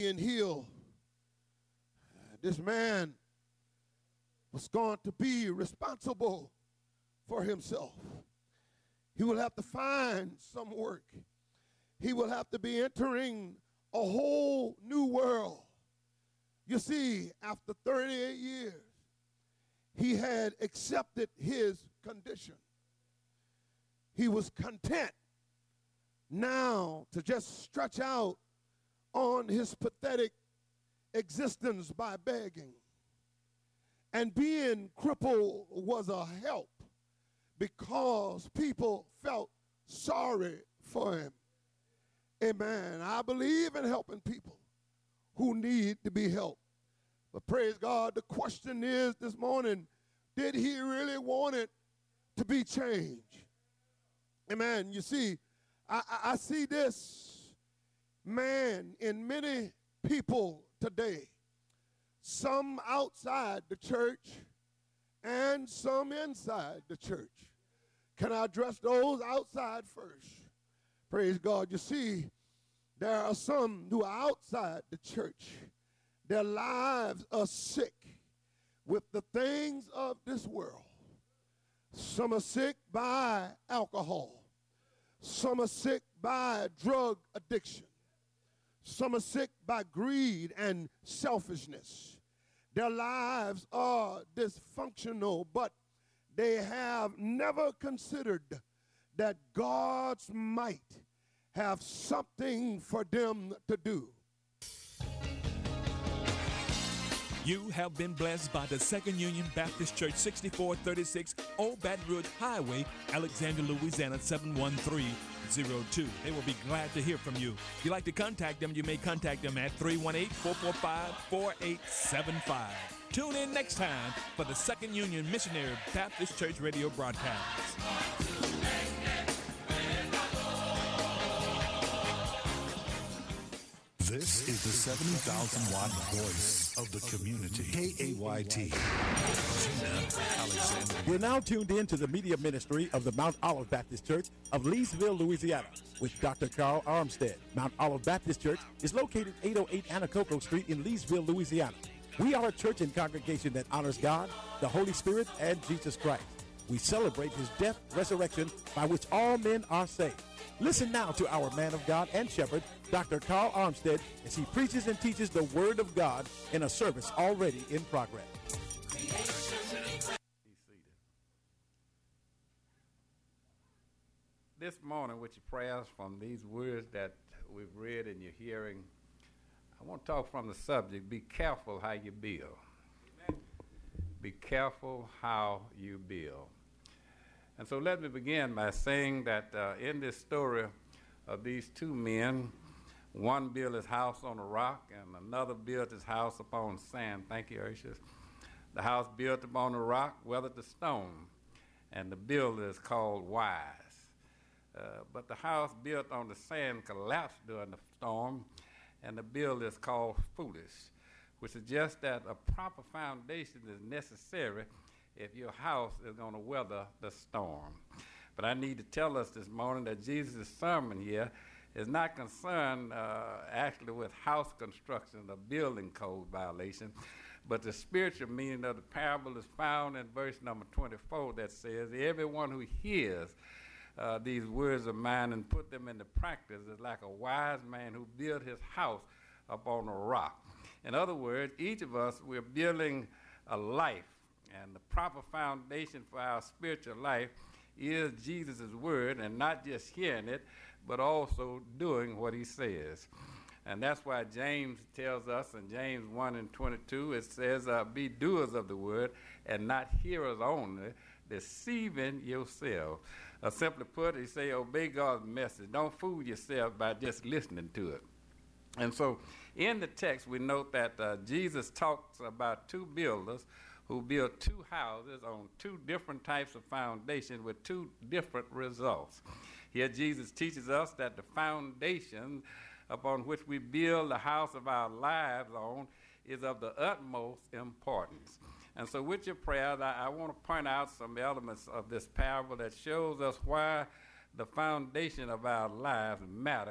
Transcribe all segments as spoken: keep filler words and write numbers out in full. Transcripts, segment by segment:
and heal. This man was going to be responsible for himself. He will have to find some work. He will have to be entering a whole new world. You see, after thirty-eight years, he had accepted his condition. He was content now to just stretch out on his pathetic existence by begging. And being crippled was a help because people felt sorry for him. Amen. I believe in helping people who need to be helped. But praise God, the question is this morning, did he really want it to be changed? Amen. You see, I, I, I see this man in many people today, some outside the church and some inside the church. Can I address those outside first? Praise God. You see, there are some who are outside the church. Their lives are sick with the things of this world. Some are sick by alcohol. Some are sick by drug addiction. Some are sick by greed and selfishness. Their lives are dysfunctional, but they have never considered that God's might have something for them to do. You have been blessed by the Second Union Baptist Church, sixty-four thirty-six Old Baton Rouge Highway, Alexandria, Louisiana, seven one three zero two. They will be glad to hear from you. If you'd like to contact them, you may contact them at three one eight, four four five, four eight seven five. Tune in next time for the Second Union Missionary Baptist Church radio broadcast. This is the seventy thousand watt voice of the community. K A Y T. Alexander. We're now tuned in to the media ministry of the Mount Olive Baptist Church of Leesville, Louisiana, with Doctor Carl Armstead. Mount Olive Baptist Church is located eight oh eight Anacoco Street in Leesville, Louisiana. We are a church and congregation that honors God, the Holy Spirit, and Jesus Christ. We celebrate his death, resurrection, by which all men are saved. Listen now to our man of God and shepherd, Doctor Carl Armstead, as he preaches and teaches the Word of God in a service already in progress. Be seated. This morning, with your prayers from these words that we've read in your hearing, I want to talk from the subject, be careful how you build. Amen. Be careful how you build. And so let me begin by saying that uh, in this story of these two men, one built his house on a rock and another built his house upon sand. Thank you, Urshus. The house built upon a rock weathered the stone, and the builder is called wise. Uh, but the house built on the sand collapsed during the storm, and the builder is called foolish, which suggests that a proper foundation is necessary if your house is going to weather the storm. But I need to tell us this morning that Jesus' sermon here is not concerned uh, actually with house construction or building code violation, but the spiritual meaning of the parable is found in verse number twenty-four that says, everyone who hears uh, these words of mine and put them into practice is like a wise man who built his house upon a rock. In other words, each of us, we're building a life. And the proper foundation for our spiritual life is Jesus' word, and not just hearing it, but also doing what he says. And that's why James tells us in James one and twenty-two, it says, uh, be doers of the word and not hearers only, deceiving yourself. Uh, simply put, he say, obey God's message. Don't fool yourself by just listening to it. And so in the text, we note that uh, Jesus talks about two builders who built two houses on two different types of foundation with two different results. Here Jesus teaches us that the foundation upon which we build the house of our lives on is of the utmost importance. And so with your prayers, I, I want to point out some elements of this parable that shows us why the foundation of our lives matter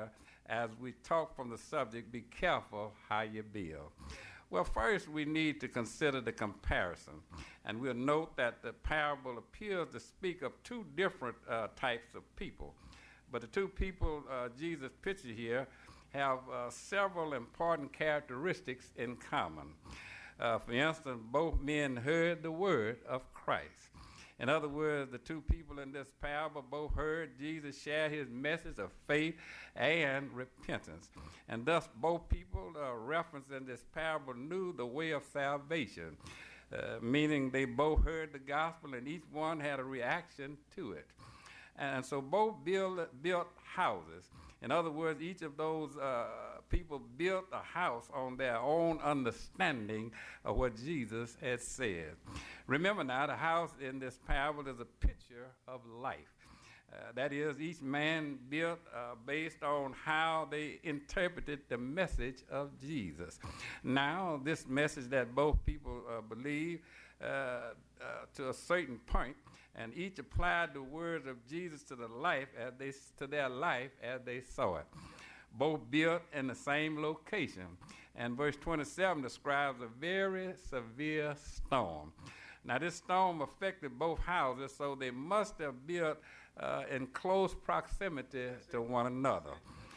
as we talk from the subject, be careful how you build. Well, first we need to consider the comparison. And we'll note that the parable appears to speak of two different uh, types of people. But the two people uh, Jesus pictured here have uh, several important characteristics in common. Uh, for instance, both men heard the word of Christ. In other words, the two people in this parable both heard Jesus share his message of faith and repentance. And thus both people uh, referenced in this parable knew the way of salvation, uh, meaning they both heard the gospel and each one had a reaction to it. And so both build, built houses. In other words, each of those uh, people built a house on their own understanding of what Jesus had said. Remember now, the house in this parable is a picture of life. Uh, that is, each man built uh, based on how they interpreted the message of Jesus. Now, this message that both people uh, believe uh, uh, to a certain point, and each applied the words of Jesus to the life as they to their life as they saw it. Both built in the same location. And verse twenty-seven describes a very severe storm. Now this storm affected both houses, so they must have built uh, in close proximity to one another.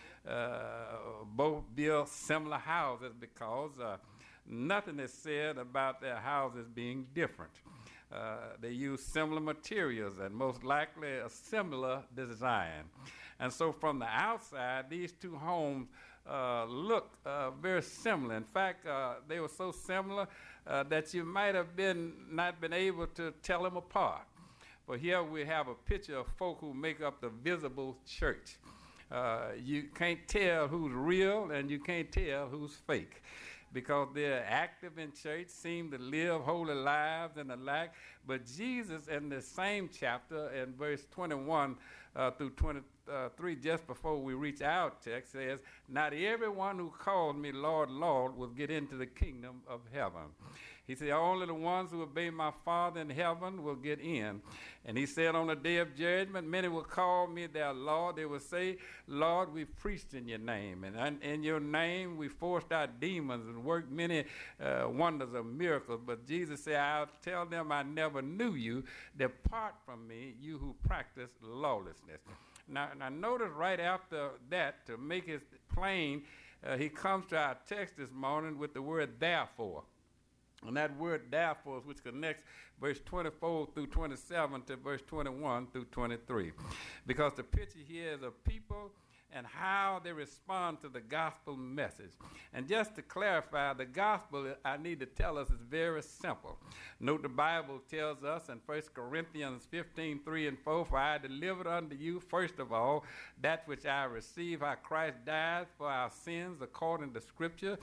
Uh, both built similar houses because uh, nothing is said about their houses being different. Uh, they use similar materials and most likely a similar design. And so from the outside, these two homes uh, look uh, very similar. In fact, uh, they were so similar uh, that you might have been not been able to tell them apart. But here we have a picture of folk who make up the visible church. Uh, you can't tell who's real and you can't tell who's fake, because they're active in church, seem to live holy lives and the like. But Jesus, in the same chapter, in verse twenty-one uh, through twenty-three, just before we reach our text, says, "Not everyone who calls me Lord, Lord, will get into the kingdom of heaven." He said, "Only the ones who obey my Father in heaven will get in." And he said, "On the day of judgment, many will call me their Lord. They will say, 'Lord, we preached in your name. And in your name we forced out demons and worked many uh, wonders of miracles.' But Jesus said, 'I'll tell them, I never knew you. Depart from me, you who practice lawlessness.'" Now, now notice right after that, to make it plain, uh, he comes to our text this morning with the word therefore. And that word therefore, which connects verse twenty-four through twenty-seven to verse twenty-one through twenty-three. Because the picture here is of people and how they respond to the gospel message. And just to clarify, the gospel, I need to tell us, is very simple. Note the Bible tells us in First Corinthians fifteen, three and four, "For I delivered unto you, first of all, that which I received, how Christ died for our sins according to Scripture,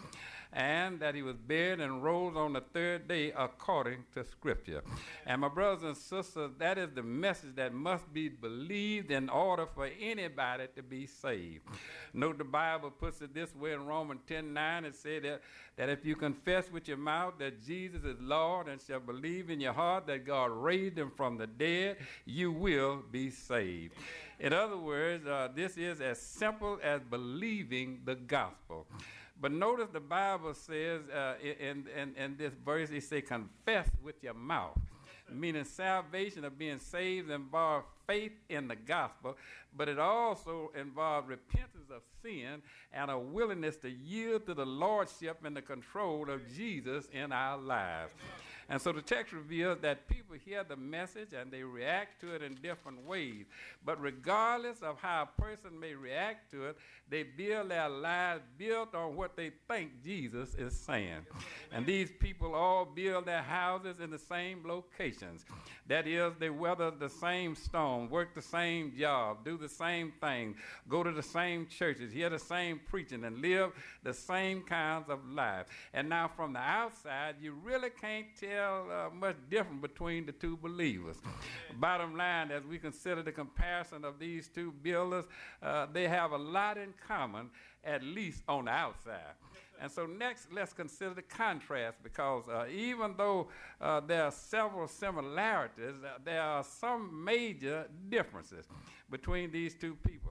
and that he was buried and rose on the third day according to Scripture." And my brothers and sisters, that is the message that must be believed in order for anybody to be saved. Note the Bible puts it this way in Romans ten nine. It said that, that if you confess with your mouth that Jesus is Lord and shall believe in your heart that God raised him from the dead, you will be saved. In other words, uh, this is as simple as believing the gospel. But notice the Bible says uh, in, in, in this verse, it says, confess with your mouth, meaning salvation of being saved involves faith in the gospel, but it also involves repentance of sin and a willingness to yield to the lordship and the control of Jesus in our lives. And so the text reveals that people hear the message and they react to it in different ways. But regardless of how a person may react to it, they build their lives built on what they think Jesus is saying. And these people all build their houses in the same locations. That is, they weather the same storm, work the same job, do the same thing, go to the same churches, hear the same preaching, and live the same kinds of lives. And now from the outside, you really can't tell uh, much different between the two believers. Bottom line, as we consider the comparison of these two builders, uh, they have a lot in common, at least on the outside. And so next, let's consider the contrast, because uh, even though uh, there are several similarities, uh, there are some major differences between these two people.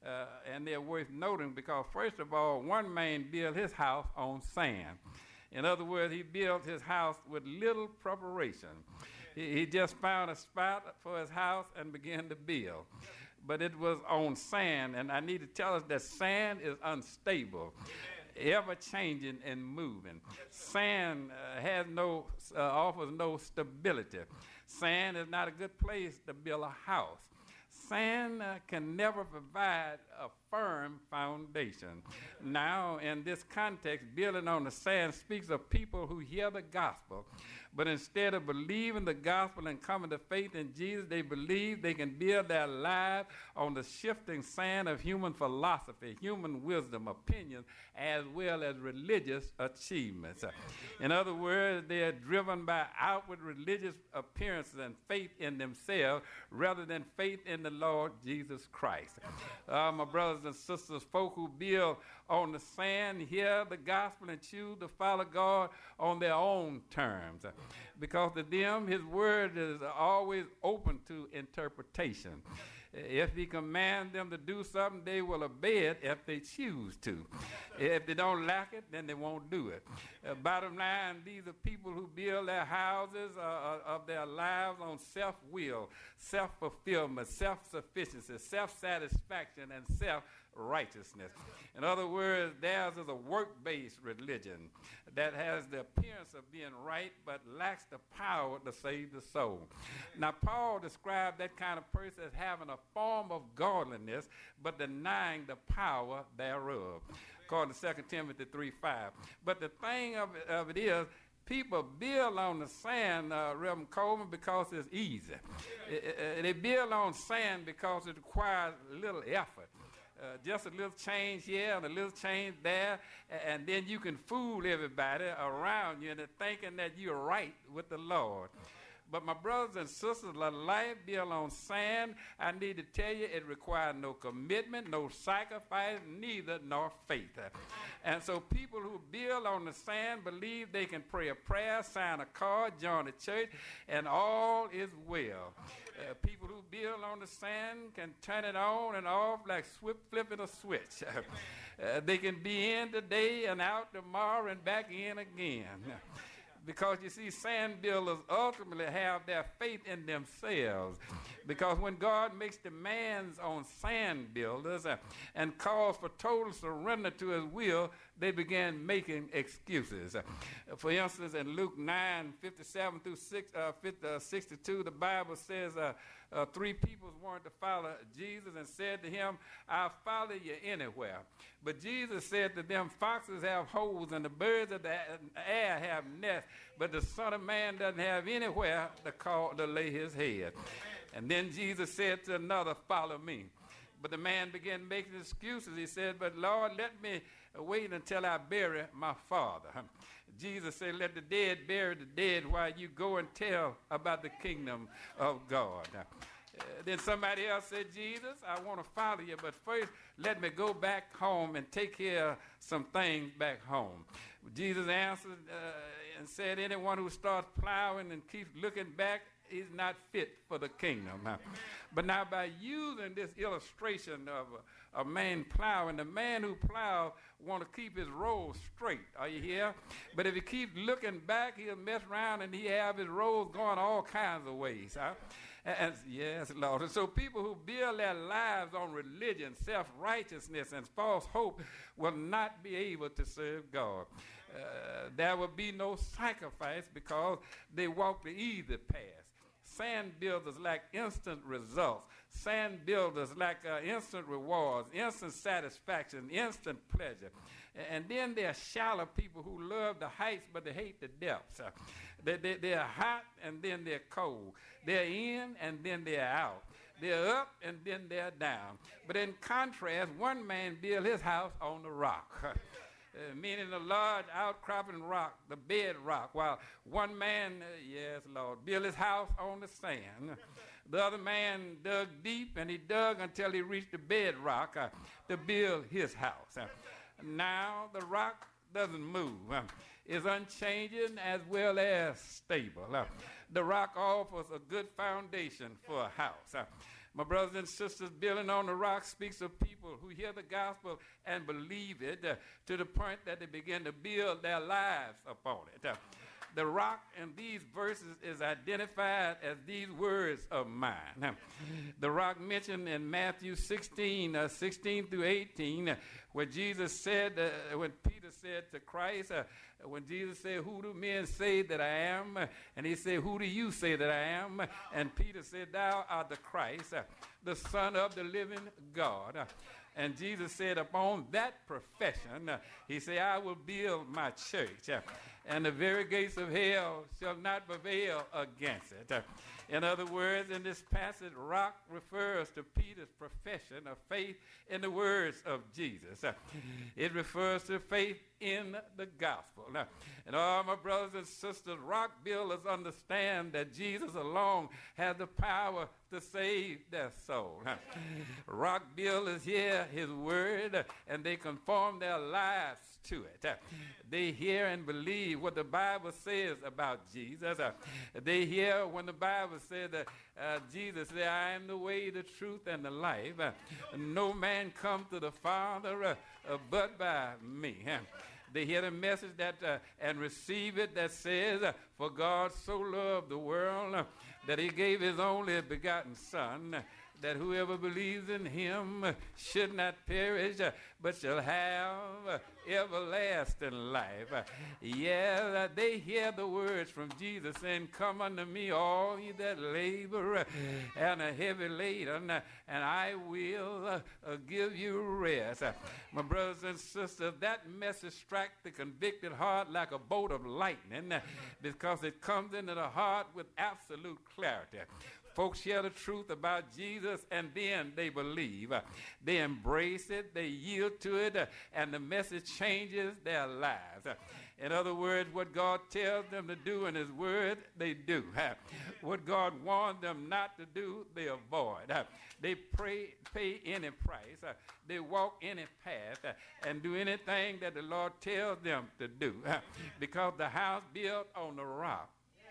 uh, and they're worth noting because, first of all, one man built his house on sand. In other words, he built his house with little preparation. He, he just found a spot for his house and began to build. But it was on sand, and I need to tell us that sand is unstable, ever changing and moving. Sand uh, has no, uh, offers no stability. Sand is not a good place to build a house. Sand uh, can never provide a firm foundation. Now, in this context, building on the sand speaks of people who hear the gospel, but instead of believing the gospel and coming to faith in Jesus, they believe they can build their lives on the shifting sand of human philosophy, human wisdom, opinions, as well as religious achievements. In other words, they are driven by outward religious appearances and faith in themselves rather than faith in the Lord Jesus Christ. Uh, my brothers and sisters, folk who build on the sand hear the gospel and choose to follow God on their own terms. Because to them, his word is always open to interpretation. If he commands them to do something, they will obey it if they choose to. If they don't like it, then they won't do it. Uh, bottom line, these are people who build their houses uh, of their lives on self-will, self-fulfillment, self-sufficiency, self-satisfaction, and self-righteousness. In other words, theirs is a work-based religion that has the appearance of being right but lacks the power to save the soul. Now, Paul described that kind of person as having a form of godliness but denying the power thereof, according to Second Timothy three five. But the thing of it, of it is, people build on the sand, uh, Reverend Coleman, because it's easy. it, it, they build on sand because it requires little effort. Uh, just a little change here and a little change there, and then you can fool everybody around you into thinking that you're right with the Lord. But my brothers and sisters, a life built on sand, I need to tell you, it requires no commitment, no sacrifice, neither nor faith. And so people who build on the sand believe they can pray a prayer, sign a card, join a church, and all is well. Uh, people who build on the sand can turn it on and off like swift flipping a switch. uh, they can be in today and out tomorrow and back in again. Because you see, sand builders ultimately have their faith in themselves. Because when God makes demands on sand builders uh, and calls for total surrender to his will, they began making excuses. Uh, for instance, in Luke nine, fifty-seven through six, uh, fifty, uh, sixty-two, the Bible says uh, uh, three people wanted to follow Jesus and said to him, I'll follow you anywhere. But Jesus said to them, foxes have holes and the birds of the air have nests, but the Son of Man doesn't have anywhere to call to lay his head. And then Jesus said to another, follow me. But the man began making excuses. He said, but Lord, let me wait until I bury my father. Jesus said, let the dead bury the dead while you go and tell about the kingdom of God. Uh, then somebody else said, Jesus, I want to follow you, but first let me go back home and take care of some things back home. Jesus answered uh, and said, anyone who starts plowing and keeps looking back is not fit for the kingdom. Uh, but now by using this illustration of a, a man plowing, the man who plows want to keep his road straight. Are you here? But if he keeps looking back, he'll mess around and he have his roads going all kinds of ways. Huh? And, and yes, Lord. And so people who build their lives on religion, self-righteousness, and false hope will not be able to serve God. Uh, there will be no sacrifice because they walk the easy path. Sand builders lack instant results. Sand builders lack uh, instant rewards, instant satisfaction, instant pleasure. And then there are shallow people who love the heights, but they hate the depths. Uh, they, they, they're hot, and then they're cold. They're in, and then they're out. They're up, and then they're down. But in contrast, one man built his house on the rock. Uh, meaning a large outcropping rock, the bed rock, while one man, uh, yes, Lord, built his house on the sand. The other man dug deep, and he dug until he reached the bedrock uh, to build his house. Uh, now the rock doesn't move. Uh, it's unchanging as well as stable. Uh, the rock offers a good foundation for a house. Uh, My brothers and sisters, building on the rock speaks of people who hear the gospel and believe it uh, to the point that they begin to build their lives upon it. Uh, the rock in these verses is identified as these words of mine. Now, the rock mentioned in Matthew sixteen, uh, sixteen through eighteen, uh, where Jesus said, uh, when Peter said to Christ, uh, when Jesus said, who do men say that I am? And he said, who do you say that I am? And Peter said, thou art the Christ, uh, the Son of the living God. Uh, And Jesus said, upon that profession, uh, he said, I will build my church, uh, and the very gates of hell shall not prevail against it. Uh, in other words, in this passage, rock refers to Peter's profession of faith in the words of Jesus. Uh, it refers to faith in the gospel. Now, and all my brothers and sisters, rock builders understand that Jesus alone has the power to save their soul. Rock builders hear his word and they conform their lives to it. They hear and believe what the Bible says about Jesus. They hear when the Bible says that uh, Jesus said, I am the way, the truth, and the life. No man comes to the Father uh, uh, but by me. They hear the message that uh, and receive it that says, uh, for God so loved the world uh, that he gave his only begotten Son, uh, that whoever believes in him uh, should not perish, uh, but shall have uh, everlasting life. Uh, yeah, uh, they hear the words from Jesus saying, come unto me, all ye that labor uh, and are heavy laden, uh, and I will uh, uh, give you rest. Uh, my brothers and sisters, that message strikes the convicted heart like a bolt of lightning uh, because it comes into the heart with absolute clarity. Folks hear the truth about Jesus and then they believe. Uh, they embrace it, they yield to it, uh, and the message changes their lives. Uh, in other words, what God tells them to do in his word, they do. Uh, what God warns them not to do, they avoid. Uh, they pray, pay any price. Uh, they walk any path uh, and do anything that the Lord tells them to do. Uh, because the house built on the rock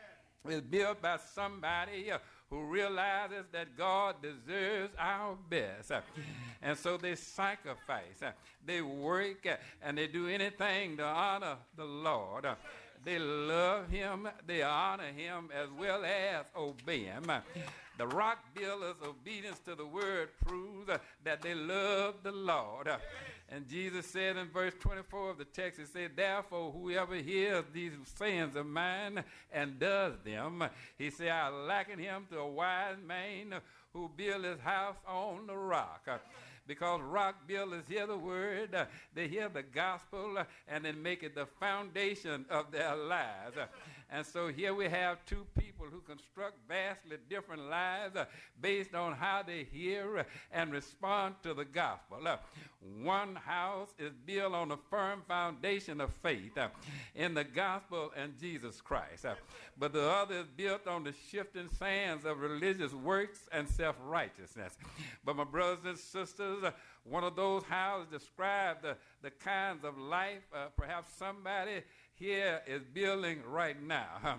is built by somebody uh, who realizes that God deserves our best. Uh, and so they sacrifice, uh, they work, uh, and they do anything to honor the Lord. Uh, they love him, they honor him, as well as obey him. Uh, the rock builders' obedience to the word proves uh, that they love the Lord. Uh, And Jesus said in verse twenty-four of the text, he said, therefore, whoever hears these sayings of mine and does them, he said, I liken him to a wise man who built his house on the rock. Because rock builders hear the word, uh, they hear the gospel, uh, and then make it the foundation of their lives. Uh, and so here we have two people who construct vastly different lives uh, based on how they hear uh, and respond to the gospel. Uh, one house is built on a firm foundation of faith uh, in the gospel and Jesus Christ. Uh, but the other is built on the shifting sands of religious works and self-righteousness. But my brothers and sisters, uh, one of those houses describe the, the kinds of life uh, perhaps somebody here is building right now.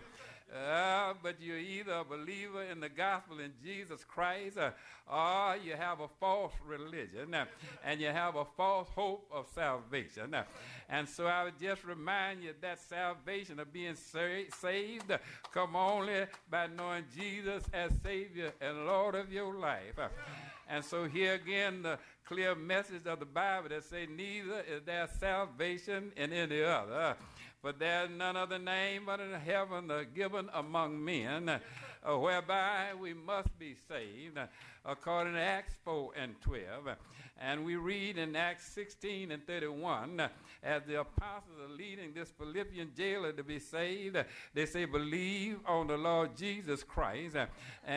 Uh, but you're either a believer in the gospel in Jesus Christ uh, or you have a false religion uh, and you have a false hope of salvation. Uh, and so I would just remind you that salvation of being sa- saved uh, come only by knowing Jesus as Savior and Lord of your life. Uh, and so here again, the clear message of the Bible that say neither is there salvation in any other. Uh, For there is none other name but in heaven uh, given among men, uh, whereby we must be saved, uh, according to Acts four and twelve. Uh, and we read in Acts sixteen and thirty-one, uh, as the apostles are leading this Philippian jailer to be saved, uh, they say, believe on the Lord Jesus Christ, uh,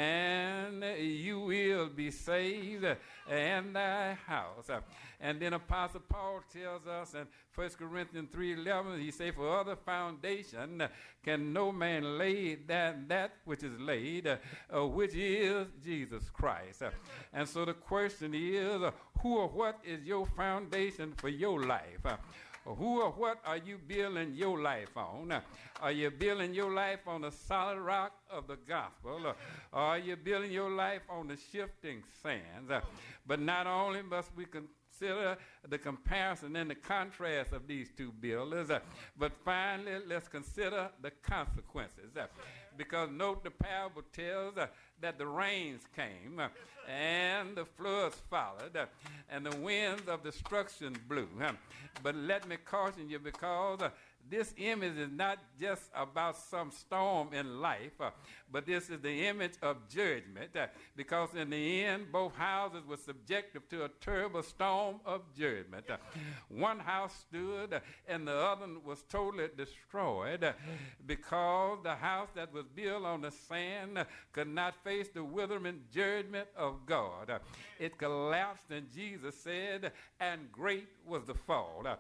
and you will be saved, uh, and thy house. Uh, and then Apostle Paul tells us in First Corinthians three eleven, he says, for other foundation uh, can no man lay than that which is laid, uh, uh, which is Jesus Christ. Uh, and so the question is, uh, who or what is your foundation for your life? Uh, Who or what are you building your life on? Uh, Are you building your life on the solid rock of the gospel? Or are you building your life on the shifting sands? Uh, But not only must we consider the comparison and the contrast of these two builders, uh, but finally let's consider the consequences. Uh, because note the parable tells uh, that the rains came uh, and the floods followed uh, and the winds of destruction blew. Uh, but let me caution you, because uh, this image is not just about some storm in life, uh, but this is the image of judgment, uh, because in the end, both houses were subjected to a terrible storm of judgment. Uh, one house stood, uh, and the other was totally destroyed, uh, because the house that was built on the sand uh, could not face the withering judgment of God. Uh, it collapsed, and Jesus said, and great was the fall. Uh,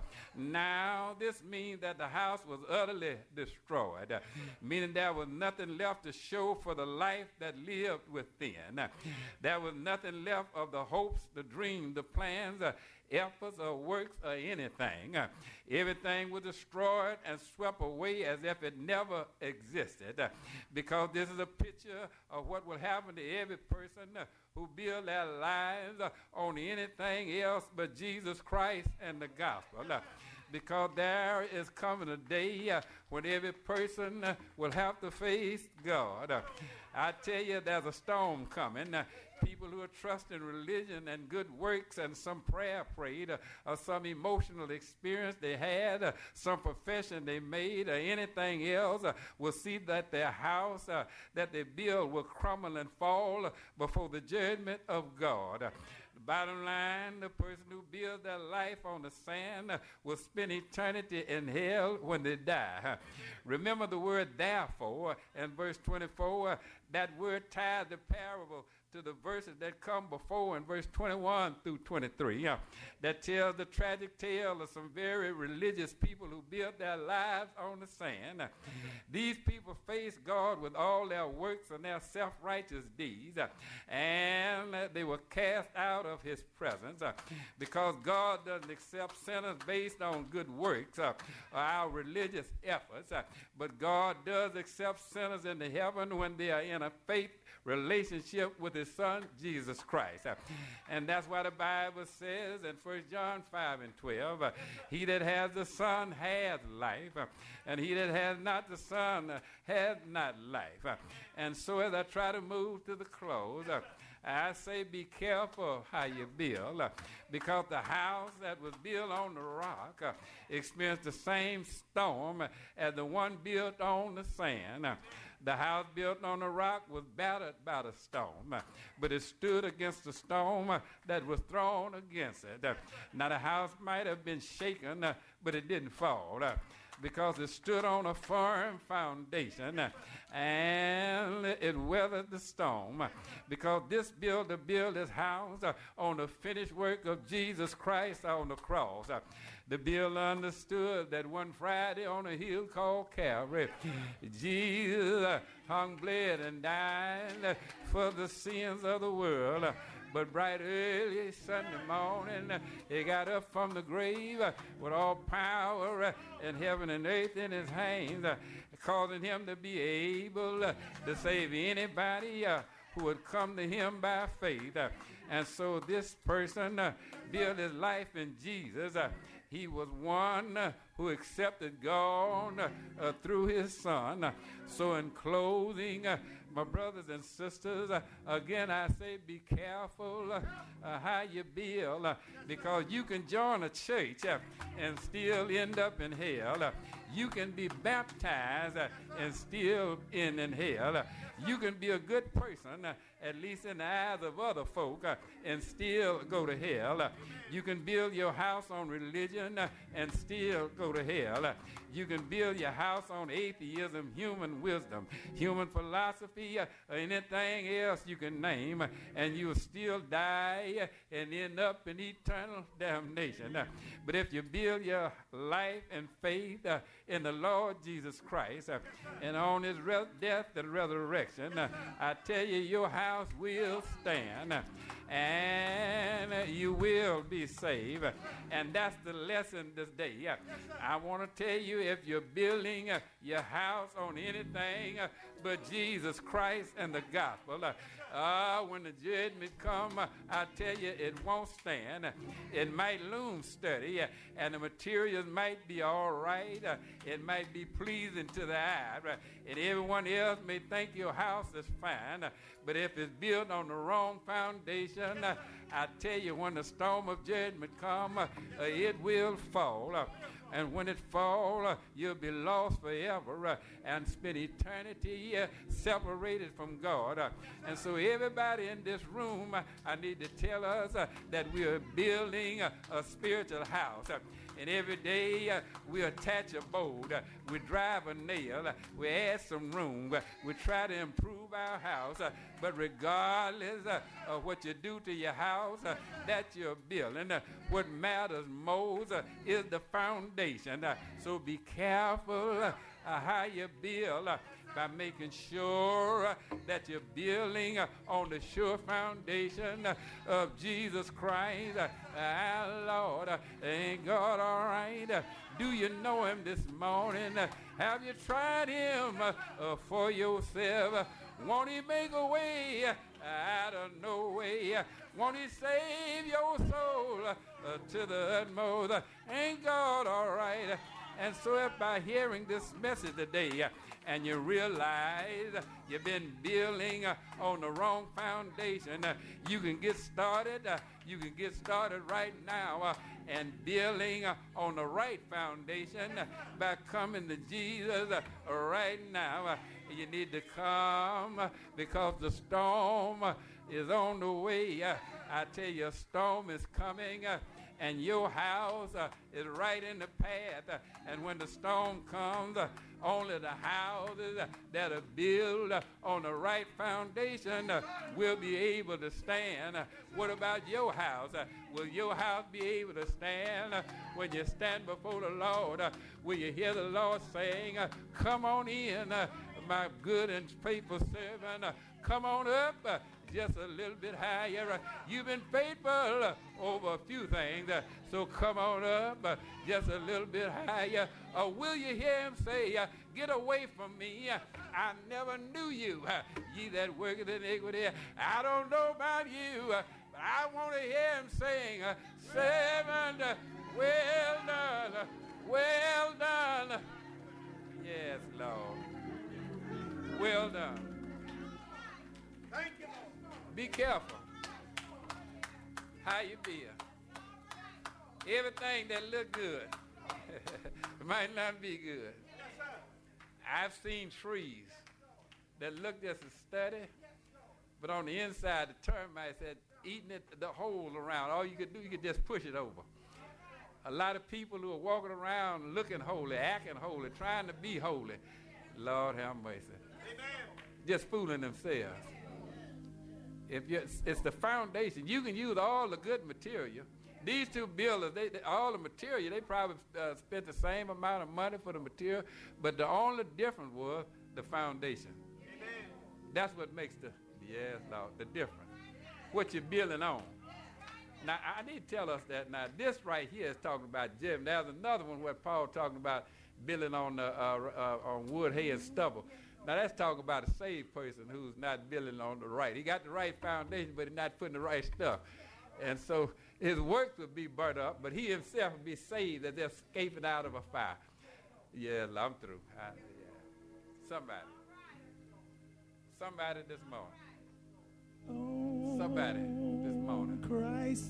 now, this means that the house was utterly destroyed, uh, meaning there was nothing left to show for the life that lived within. Uh, there was nothing left of the hopes, the dreams, the plans, uh, efforts, or works, or anything. Uh, everything was destroyed and swept away as if it never existed, uh, because this is a picture of what will happen to every person uh, who build their lives uh, on anything else but Jesus Christ and the gospel. Uh, because there is coming a day uh, when every person uh, will have to face God. Uh, I tell you, there's a storm coming. Uh, people who are trusting religion and good works and some prayer prayed, uh, or some emotional experience they had, uh, some profession they made, or anything else, uh, will see that their house uh, that they build will crumble and fall uh, before the judgment of God. Uh, Bottom line, the person who builds their life on the sand uh, will spend eternity in hell when they die. Uh, remember the word therefore in verse twenty-four. Uh, that word ties the parable to the verses that come before in verse twenty-one through twenty-three. Uh, that tells the tragic tale of some very religious people who built their lives on the sand. Uh, these people faced God with all their works and their self-righteous deeds, uh, and uh, they were cast out of his presence, uh, because God doesn't accept sinners based on good works uh, or our religious efforts, uh, but God does accept sinners into heaven when they are in a faith relationship with his son, Jesus Christ. Uh, and that's why the Bible says in First John five and twelve, uh, he that has the Son has life, uh, and he that has not the Son uh, has not life. Uh, and so as I try to move to the close, uh, I say be careful how you build, uh, because the house that was built on the rock uh, experienced the same storm uh, as the one built on the sand. Uh, The house built on the rock was battered by the storm, uh, but it stood against the storm uh, that was thrown against it. Uh, now the house might have been shaken, uh, but it didn't fall, uh, because it stood on a firm foundation, uh, and it weathered the storm, uh, because this builder built his house uh, on the finished work of Jesus Christ on the cross. Uh, The builder understood that one Friday on a hill called Calvary, Jesus hung, bled, and died for the sins of the world. But bright early Sunday morning, he got up from the grave with all power in heaven and earth in his hands, causing him to be able to save anybody who would come to him by faith. And so this person built his life in Jesus. He was one uh, who accepted God uh, through his Son. So in closing, uh, my brothers and sisters, uh, again I say be careful uh, uh, how you build, uh, because you can join a church uh, and still end up in hell. Uh, you can be baptized uh, and still end in hell. Uh, you can be a good person, uh, at least in the eyes of other folk, uh, and still go to hell. Uh, you can build your house on religion uh, and still go to hell. Uh, you can build your house on atheism, human wisdom, human philosophy, uh, or anything else you can name, uh, and you'll still die uh, and end up in eternal damnation. Uh, but if you build your life and faith uh, in the Lord Jesus Christ uh, and on his re- death and resurrection, uh, I tell you, your house will stand uh, and uh, you will be saved. Uh, and that's the lesson this day. Uh, I want to tell you, if you're building uh, your house on anything uh, but Jesus Christ and the gospel, uh, uh, when the judgment come, uh, I tell you, it won't stand. Uh, it might loom steady, uh, and the materials might be all right. Uh, it might be pleasing to the eye, uh, and everyone else may think your house is fine. Uh, but if it's built on the wrong foundation, uh, I tell you, when the storm of judgment come, uh, uh, it will fall. Uh, And when it falls, uh, you'll be lost forever uh, and spend eternity uh, separated from God. Uh, and so everybody in this room, uh, I need to tell us uh, that we are building uh, a spiritual house. Uh, and every day uh, we attach a bolt, uh, we drive a nail, uh, we add some room, uh, we try to improve our house. Uh, but regardless uh, of what you do to your house uh, that you're building, uh, what matters most uh, is the foundation. Uh, so be careful uh, uh, how you build uh, by making sure uh, that you're building uh, on the sure foundation uh, of Jesus Christ, uh, our Lord. Uh, ain't God all right? Uh, do you know him this morning? Uh, have you tried him uh, uh, for yourself? Uh, won't he make a way uh, out of no way? Uh, won't he save your soul uh, uh, to the utmost? Uh, ain't God all right? Uh, and so if by hearing this message today, uh, and you realize uh, you've been building uh, on the wrong foundation, uh, you can get started. Uh, you can get started right now uh, and building uh, on the right foundation uh, by coming to Jesus uh, right now. Uh, you need to come uh, because the storm uh, is on the way. Uh, I tell you, a storm is coming. Uh, and your house uh, is right in the path. Uh, and when the storm comes, uh, only the houses uh, that are built uh, on the right foundation uh, will be able to stand. Uh, what about your house? Uh, will your house be able to stand uh, when you stand before the Lord? Uh, will you hear the Lord saying, uh, come on in, uh, my good and faithful servant, uh, come on up. Uh, just a little bit higher. Uh, you've been faithful uh, over a few things, uh, so come on up uh, just a little bit higher. Or will you hear him say, uh, get away from me, uh, I never knew you, uh, ye that worketh iniquity. I don't know about you, uh, but I want to hear him saying, uh, servant, uh, well done, uh, well done. Yes, Lord. Well done. Thank you. Be careful how you build. Everything that look good might not be good. I've seen trees that look just as sturdy, but on the inside, the termites had eaten it, the hole around. All you could do, you could just push it over. A lot of people who are walking around looking holy, acting holy, trying to be holy, Lord have mercy. Amen. Just fooling themselves. If you, it's the foundation. You can use all the good material. These two builders, they, they, all the material, they probably uh, spent the same amount of money for the material, but the only difference was the foundation. Amen. That's what makes the, yes, Lord, the difference. What you're building on. Now, I need to tell us that now, this right here is talking about Jim. There's another one where Paul talking about building on, the, uh, uh, on wood, hay, and stubble. Now, that's talking about a saved person who's not building on the right. He got the right foundation, but he's not putting the right stuff. And so his works will be burnt up, but he himself will be saved as they're escaping out of a fire. Yeah, I'm through. I, yeah. Somebody. Somebody this morning. Somebody this morning. Christ,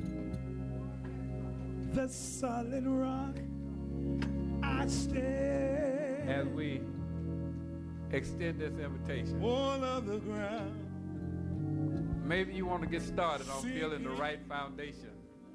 the solid rock, I stand. As we extend this invitation, all of the ground. Maybe you want to get started on building the right foundation.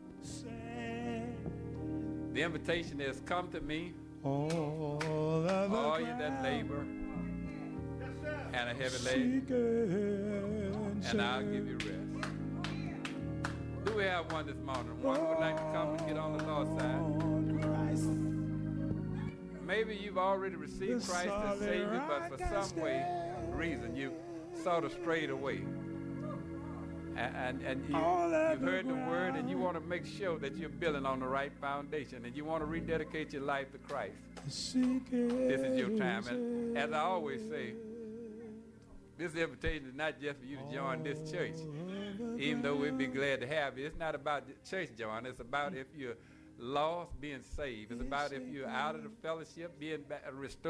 The invitation is, come to me, all, of all you that labor and a heavy load, and I'll give you rest. Do we have one this morning? One who would like to come and get on the Lord's side? maybe you've already received Christ as Savior, but for some way, reason, you sort of strayed away. And, and, and you, you've heard the word, and you want to make sure that you're building on the right foundation, and you want to rededicate your life to Christ. This is your time. And as I always say, this invitation is not just for you to join this church, even though we'd be glad to have you. It's not about the church join. It's about if you're lost, being saved. It's about if you're out of the fellowship, being back, restored.